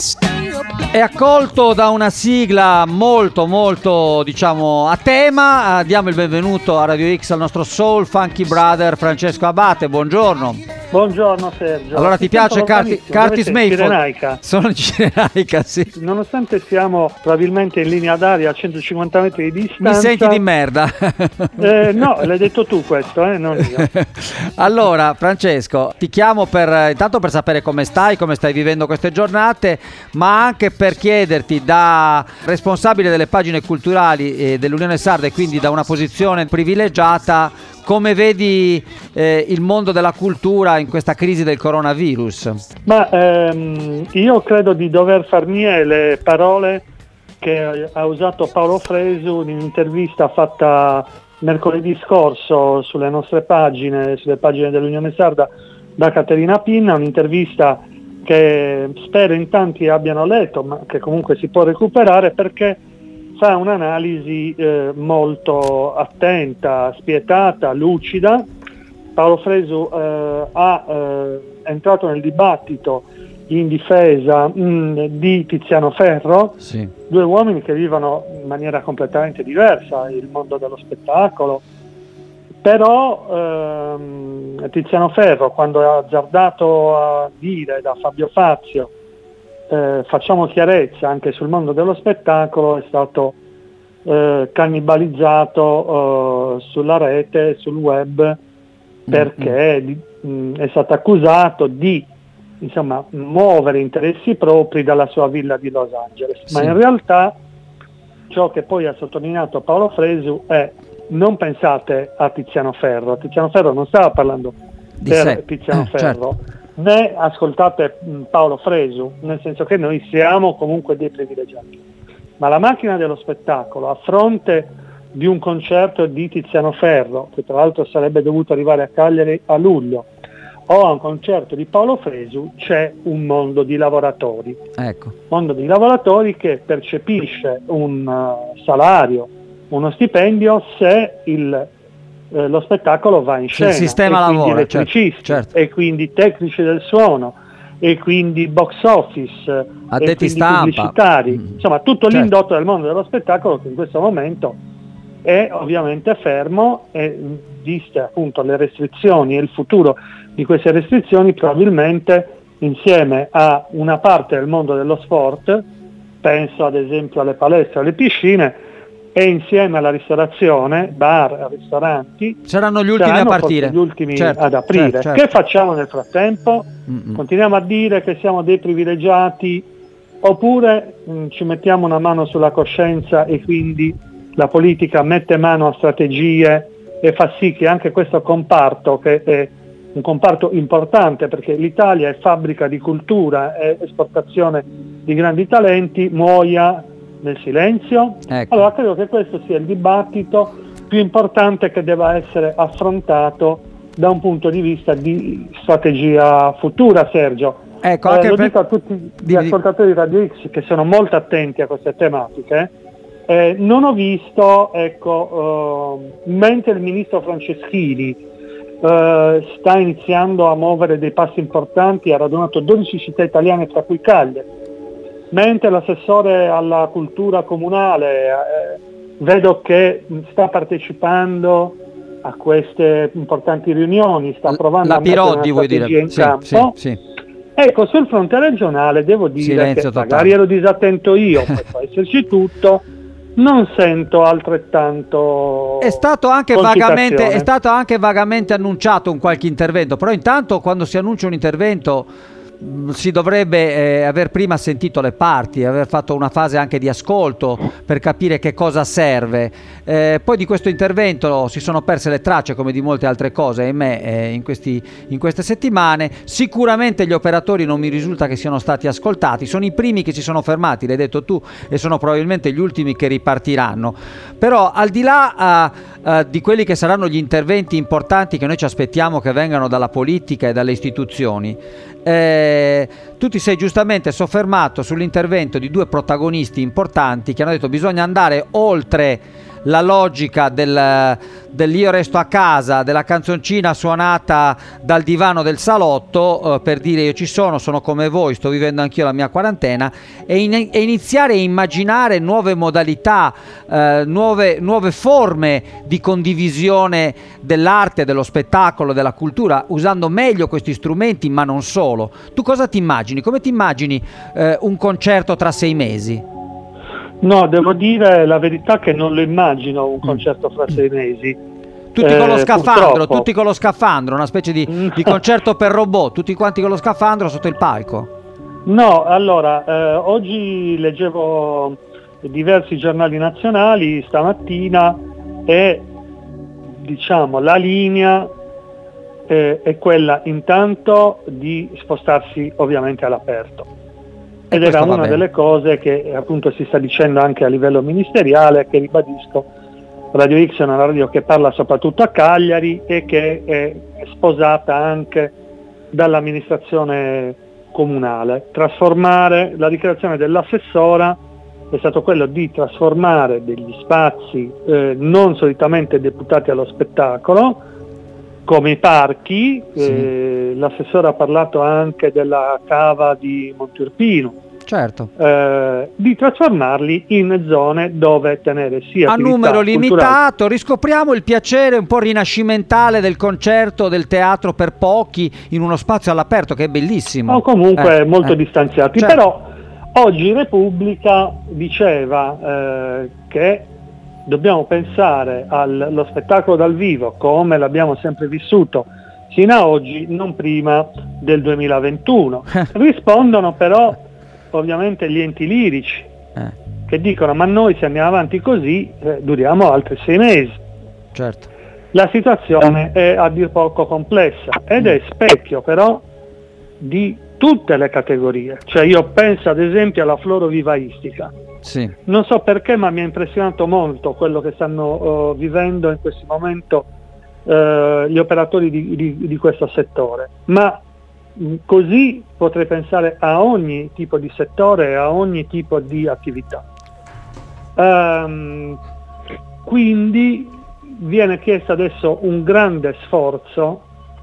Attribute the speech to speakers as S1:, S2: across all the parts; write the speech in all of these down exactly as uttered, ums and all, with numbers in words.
S1: È accolto da una sigla molto molto diciamo a tema. Diamo il benvenuto a Radio X al nostro soul funky brother Francesco Abate. Buongiorno.
S2: Buongiorno Sergio.
S1: Allora ti, ti piace Curtis, Curtis Mayfield?
S2: Cirenaica.
S1: Sono in Cirenaica, sì.
S2: Nonostante siamo probabilmente in linea d'aria a centocinquanta metri di distanza.
S1: Mi senti di merda?
S2: Eh, no, l'hai detto tu questo, eh, non io.
S1: Allora Francesco, ti chiamo per intanto per sapere come stai, come stai vivendo queste giornate, ma anche per chiederti, da responsabile delle pagine culturali eh, dell'Unione Sarda e quindi da una posizione privilegiata, come vedi eh, il mondo della cultura in questa crisi del coronavirus?
S2: Ma ehm, io credo di dover far mie le parole che ha usato Paolo Fresu in un'intervista fatta mercoledì scorso sulle nostre pagine, sulle pagine dell'Unione Sarda, da Caterina Pinna, un'intervista che spero in tanti abbiano letto, ma che comunque si può recuperare, perché fa un'analisi eh, molto attenta, spietata, lucida. Paolo Fresu eh, ha eh, entrato nel dibattito in difesa mh, di Tiziano Ferro,
S1: sì.
S2: Due uomini che vivono in maniera completamente diversa il mondo dello spettacolo, però ehm, Tiziano Ferro, quando è azzardato a dire da Fabio Fazio eh, facciamo chiarezza anche sul mondo dello spettacolo, è stato eh, cannibalizzato eh, sulla rete, sul web, perché mm-hmm. mh, è stato accusato di insomma muovere interessi propri dalla sua villa di Los Angeles, sì. Ma in realtà ciò che poi ha sottolineato Paolo Fresu è: non pensate a Tiziano Ferro, Tiziano Ferro non stava parlando
S1: di
S2: per
S1: sé.
S2: Tiziano
S1: eh,
S2: Ferro,
S1: certo.
S2: Né ascoltate mh, Paolo Fresu, nel senso che noi siamo comunque dei privilegiati, ma la macchina dello spettacolo, a fronte di un concerto di Tiziano Ferro, che tra l'altro sarebbe dovuto arrivare a Cagliari a luglio, o a un concerto di Paolo Fresu, c'è un mondo di lavoratori,
S1: ecco.
S2: mondo di lavoratori che percepisce un uh, salario, uno stipendio se il, eh, lo spettacolo va in scena,
S1: il sistema
S2: e quindi
S1: lavora,
S2: elettricisti,
S1: certo, certo.
S2: E quindi tecnici del suono, e quindi box office,
S1: addetti
S2: e quindi
S1: stampa,
S2: pubblicitari, mm. insomma tutto
S1: certo.
S2: l'indotto del mondo dello spettacolo, che in questo momento è ovviamente fermo, e viste appunto le restrizioni e il futuro di queste restrizioni, probabilmente insieme a una parte del mondo dello sport, penso ad esempio alle palestre, alle piscine, e insieme alla ristorazione, bar, ristoranti,
S1: saranno gli ultimi a partire,
S2: gli ultimi
S1: certo,
S2: ad aprire.
S1: Certo, certo.
S2: Che facciamo nel frattempo? Mm-mm. Continuiamo a dire che siamo dei privilegiati, oppure mh, ci mettiamo una mano sulla coscienza e quindi la politica mette mano a strategie e fa sì che anche questo comparto, che è un comparto importante perché l'Italia è fabbrica di cultura e esportazione di grandi talenti, muoia nel silenzio?
S1: Ecco.
S2: Allora credo che questo sia il dibattito più importante che deve essere affrontato da un punto di vista di strategia futura, Sergio.
S1: Ecco,
S2: eh,
S1: anche
S2: lo
S1: per...
S2: dico a tutti gli
S1: di,
S2: ascoltatori di Radio X che sono molto attenti a queste tematiche. Eh, non ho visto, ecco, uh, mentre il ministro Franceschini uh, sta iniziando a muovere dei passi importanti, ha radunato dodici città italiane tra cui Cagliari, mentre l'assessore alla cultura comunale eh, vedo che sta partecipando a queste importanti riunioni, sta provando
S1: la
S2: a mettere
S1: Pirodi,
S2: una
S1: vuoi
S2: strategia
S1: dire?
S2: in
S1: Sì,
S2: campo.
S1: sì, sì.
S2: Ecco, sul fronte regionale devo dire
S1: Silenzio
S2: che
S1: totale.
S2: magari ero disattento io, può esserci tutto, non sento altrettanto.
S1: È stato anche vagamente, è stato anche vagamente annunciato un qualche intervento, però intanto quando si annuncia un intervento si dovrebbe eh, aver prima sentito le parti, aver fatto una fase anche di ascolto per capire che cosa serve. Eh, poi di questo intervento si sono perse le tracce, come di molte altre cose, ahimè, eh, in, questi, in queste settimane. Sicuramente gli operatori non mi risulta che siano stati ascoltati, sono i primi che si sono fermati, l'hai detto tu, e sono probabilmente gli ultimi che ripartiranno. Però al di là uh, uh, di quelli che saranno gli interventi importanti che noi ci aspettiamo che vengano dalla politica e dalle istituzioni, Eh, tu ti sei giustamente soffermato sull'intervento di due protagonisti importanti che hanno detto bisogna andare oltre la logica del, del io resto a casa, della canzoncina suonata dal divano del salotto, eh, per dire io ci sono, sono come voi, sto vivendo anch'io la mia quarantena, e, in, e iniziare a immaginare nuove modalità, eh, nuove, nuove forme di condivisione dell'arte, dello spettacolo, della cultura, usando meglio questi strumenti, ma non solo. Tu cosa ti immagini? Come ti immagini eh, un concerto tra sei mesi?
S2: No, devo dire la verità che non lo immagino un concerto fra sei mesi.
S1: Tutti con lo
S2: Eh,
S1: scafandro,
S2: purtroppo.
S1: tutti con lo scafandro, una specie di, di concerto per robot, tutti quanti con lo scafandro sotto il palco.
S2: No, allora, eh, oggi leggevo diversi giornali nazionali stamattina e diciamo la linea eh, è quella intanto di spostarsi ovviamente all'aperto.
S1: E
S2: Ed era
S1: questo va
S2: una
S1: bene.
S2: delle cose che appunto si sta dicendo anche a livello ministeriale, che ribadisco, Radio X è una radio che parla soprattutto a Cagliari e che è sposata anche dall'amministrazione comunale. Trasformare, la dichiarazione dell'assessora è stato quello di trasformare degli spazi eh, non solitamente deputati allo spettacolo, come i parchi.
S1: Sì.
S2: eh, l'assessore ha parlato anche della cava di Monteurpino,
S1: Certo.
S2: eh, di trasformarli in zone dove tenere sia
S1: A
S2: attività
S1: numero
S2: culturali.
S1: limitato, riscopriamo il piacere un po' rinascimentale del concerto, del teatro per pochi, in uno spazio all'aperto, che è bellissimo.
S2: o comunque
S1: Eh,
S2: molto
S1: eh.
S2: distanziati.
S1: Certo.
S2: Però oggi Repubblica diceva eh, che dobbiamo pensare allo spettacolo dal vivo come l'abbiamo sempre vissuto sino a oggi, non prima del duemilaventuno. Rispondono però ovviamente gli enti lirici
S1: Eh,
S2: che dicono: ma noi se andiamo avanti così eh, duriamo altri sei mesi.
S1: certo.
S2: La situazione è a dir poco complessa ed è specchio però di tutte le categorie. Cioè io penso ad esempio alla florovivaistica.
S1: Sì.
S2: Non so perché, ma mi ha impressionato molto quello che stanno uh, vivendo in questo momento uh, gli operatori di, di, di questo settore. Ma mh, così potrei pensare a ogni tipo di settore e a ogni tipo di attività. Um, quindi viene chiesto adesso un grande sforzo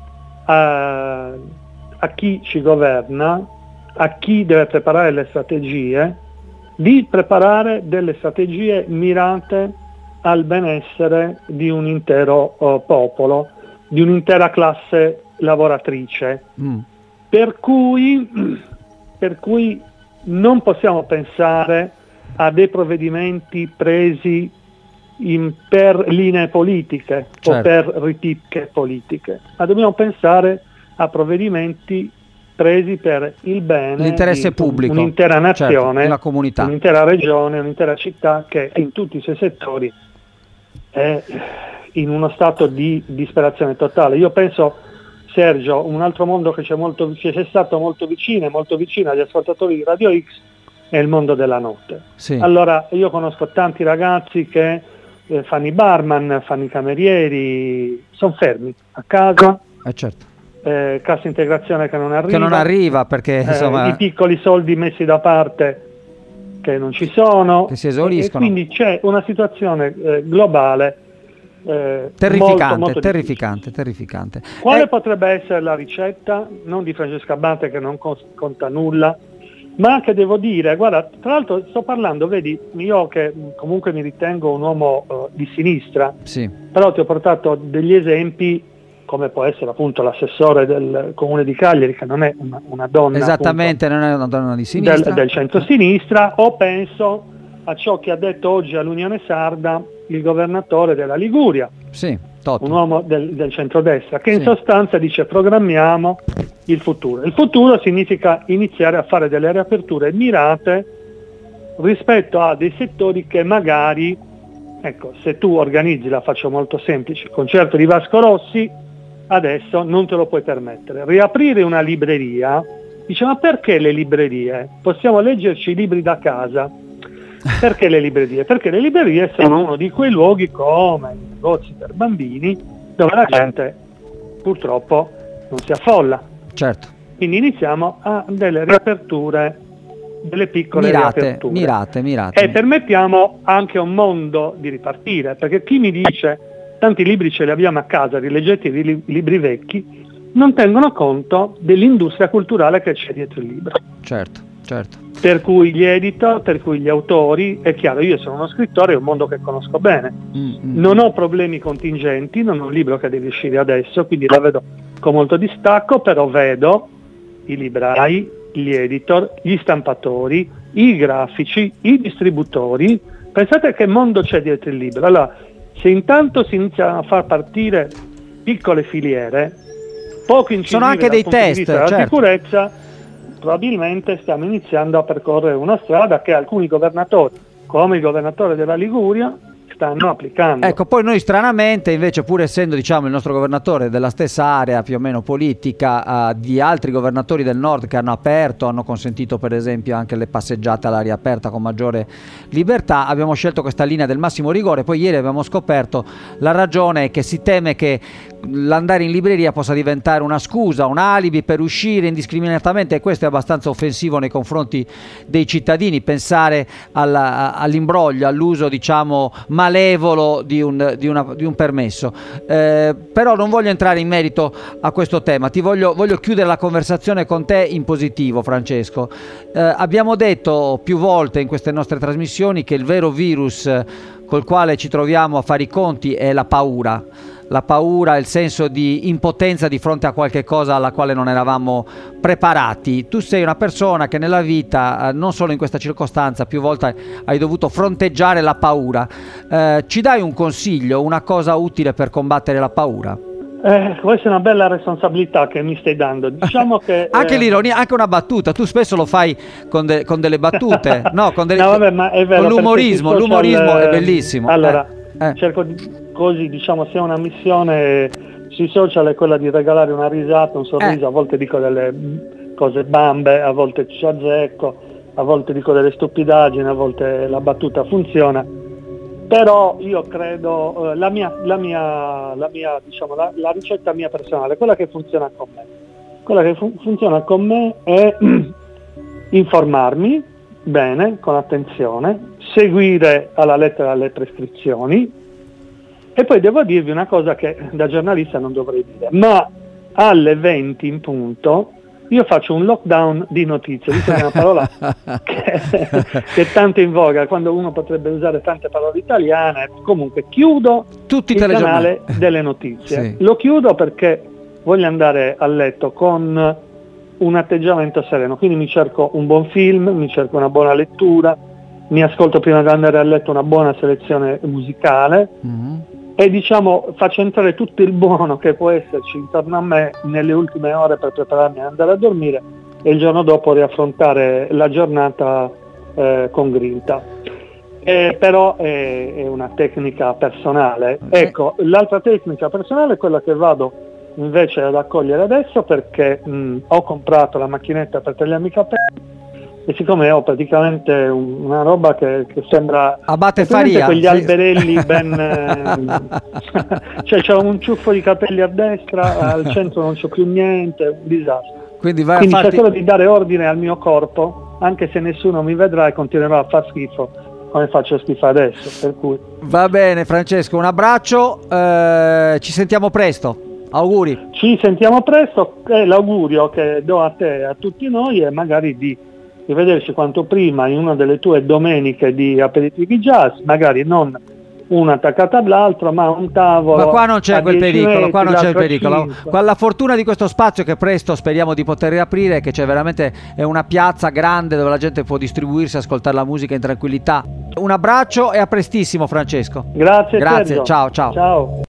S2: a, a chi ci governa, a chi deve preparare le strategie, di preparare delle strategie mirate al benessere di un intero uh, popolo, di un'intera classe lavoratrice.
S1: Mm.
S2: Per cui, per cui non possiamo pensare a dei provvedimenti presi in, per linee politiche,
S1: Certo.
S2: o per ripicche politiche, ma dobbiamo pensare a provvedimenti presi per il bene
S1: L'interesse
S2: di
S1: pubblico,
S2: un'intera nazione,
S1: certo, la comunità.
S2: un'intera regione, un'intera città che in tutti i suoi settori è in uno stato di disperazione totale. Io penso, Sergio, un altro mondo che c'è, molto, che c'è stato molto vicino, molto vicino agli ascoltatori di Radio X è il mondo della notte.
S1: Sì.
S2: Allora, io conosco tanti ragazzi che eh, fanno i barman, fanno i camerieri, sono fermi a casa,
S1: Eh, certo.
S2: eh, cassa integrazione che non arriva,
S1: Che non arriva perché
S2: eh,
S1: insomma
S2: i piccoli soldi messi da parte che non ci sono,
S1: Che si esauriscono.
S2: e quindi c'è una situazione eh, globale eh,
S1: terrificante,
S2: molto, molto
S1: terrificante, terrificante.
S2: Quale
S1: Eh,
S2: potrebbe essere la ricetta? Non di Francesca Abate, che non cos- conta nulla, ma che devo dire, guarda, tra l'altro sto parlando, vedi, io che comunque mi ritengo un uomo uh, di sinistra,
S1: sì.
S2: però ti ho portato degli esempi, come può essere appunto l'assessore del comune di Cagliari, che non è una, una donna,
S1: Esattamente,
S2: appunto,
S1: non è una donna di sinistra.
S2: del, del centro-sinistra, o penso a ciò che ha detto oggi all'Unione Sarda il governatore della Liguria,
S1: Sì, Totti.
S2: un uomo del, del centrodestra, che in
S1: Sì.
S2: sostanza dice: programmiamo il futuro. Il futuro significa iniziare a fare delle riaperture mirate rispetto a dei settori che magari, ecco, se tu organizzi, la faccio molto semplice, il concerto di Vasco Rossi, adesso non te lo puoi permettere. Riaprire una libreria, dice: ma perché le librerie? Possiamo leggerci i libri da casa. Perché le librerie? Perché le librerie sono uno di quei luoghi, come i negozi per bambini, dove la gente purtroppo non si affolla.
S1: Certo.
S2: Quindi iniziamo a delle riaperture delle piccole
S1: mirate,
S2: riaperture.
S1: Mirate, mirate.
S2: E permettiamo anche a un mondo di ripartire, perché chi mi dice tanti libri ce li abbiamo a casa, rileggete i li- libri vecchi, non tengono conto dell'industria culturale che c'è dietro il libro.
S1: Certo, certo.
S2: Per cui gli editor, per cui gli autori, è chiaro, io sono uno scrittore, è un mondo che conosco bene, mm-hmm. non ho problemi contingenti, non ho un libro che deve uscire adesso, quindi la vedo con molto distacco, però vedo i librai, gli editor, gli stampatori, i grafici, i distributori. Pensate che mondo c'è dietro il libro. Allora, se intanto si iniziano a far partire piccole filiere, poco incisive
S1: sono anche dei test,
S2: della
S1: certo.
S2: sicurezza, probabilmente stiamo iniziando a percorrere una strada che alcuni governatori, come il governatore della Liguria, stanno applicando.
S1: Ecco, poi noi stranamente, invece, pur essendo diciamo il nostro governatore della stessa area più o meno politica, uh, di altri governatori del nord che hanno aperto, hanno consentito per esempio anche le passeggiate all'aria aperta con maggiore libertà, abbiamo scelto questa linea del massimo rigore. Poi ieri abbiamo scoperto la ragione è che si teme che l'andare in libreria possa diventare una scusa, un alibi per uscire indiscriminatamente, e questo è abbastanza offensivo nei confronti dei cittadini, pensare alla, all'imbroglio, all'uso diciamo malevolo di un, di una, di un permesso. Eh, però non voglio entrare in merito a questo tema, ti voglio, voglio chiudere la conversazione con te in positivo, Francesco. Eh, abbiamo detto più volte in queste nostre trasmissioni che il vero virus col quale ci troviamo a fare i conti è la paura. La paura, il senso di impotenza di fronte a qualche cosa alla quale non eravamo preparati. Tu sei una persona che nella vita, non solo in questa circostanza, più volte hai dovuto fronteggiare la paura. Eh, ci dai un consiglio, una cosa utile per combattere la paura?
S2: Eh, questa è una bella responsabilità che mi stai dando. Diciamo che
S1: anche
S2: eh...
S1: l'ironia, anche una battuta. Tu spesso lo fai con, de- con delle battute, no? Con, delle...
S2: no, vabbè, ma è vero,
S1: con l'umorismo.
S2: social...
S1: L'umorismo è bellissimo.
S2: Allora,
S1: eh. Eh.
S2: cerco di così, diciamo, sia una missione sui social è quella di regalare una risata, un sorriso. Eh. A volte dico delle cose bambe, a volte ci azzecco, a volte dico delle stupidaggini, a volte la battuta funziona. Però io credo, eh, la mia, la mia, la mia, diciamo, la, la ricetta mia personale, quella che funziona con me, quella che fun- funziona con me è informarmi bene, con attenzione, seguire alla lettera le prescrizioni, e poi devo dirvi una cosa che da giornalista non dovrei dire, ma alle venti in punto io faccio un lockdown di notizie, visto che è una parola che, che è tanto in voga, quando uno potrebbe usare tante parole italiane. Comunque chiudo
S1: Tutti
S2: il canale delle notizie. Sì. Lo chiudo perché voglio andare a letto con un atteggiamento sereno, quindi mi cerco un buon film, mi cerco una buona lettura, mi ascolto prima di andare a letto una buona selezione musicale, mm-hmm. e diciamo faccio entrare tutto il buono che può esserci intorno a me nelle ultime ore per prepararmi ad andare a dormire, e il giorno dopo riaffrontare la giornata eh, con grinta. Eh, però è, è una tecnica personale. Okay. Ecco, l'altra tecnica personale è quella che vado invece ad accogliere adesso, perché mh, ho comprato la macchinetta per tagliarmi i capelli, e siccome ho praticamente un, una roba che, che sembra
S1: Abate Faria,
S2: quegli
S1: sì.
S2: alberelli ben eh, cioè c'ho un ciuffo di capelli a destra, al centro non c'ho più niente, un disastro.
S1: Quindi, vai
S2: Quindi
S1: a farti...
S2: cercherò di dare ordine al mio corpo, anche se nessuno mi vedrà, e continuerò a far schifo come faccio schifo adesso. Per cui
S1: va bene, Francesco, un abbraccio, eh, ci sentiamo presto. Auguri.
S2: Ci sentiamo presto, e l'augurio che do a te e a tutti noi è magari di rivederci quanto prima in una delle tue domeniche di aperitivi jazz, magari non una attaccata all'altra, ma un tavolo.
S1: Ma qua non c'è quel pericolo,
S2: metri,
S1: qua non c'è il pericolo.
S2: cinque.
S1: Qua la fortuna di questo spazio, che presto speriamo di poter riaprire, che c'è veramente, è una piazza grande dove la gente può distribuirsi, ascoltare la musica in tranquillità. Un abbraccio e a prestissimo, Francesco.
S2: Grazie,
S1: Grazie,
S2: Sergio.
S1: ciao ciao.
S2: Ciao.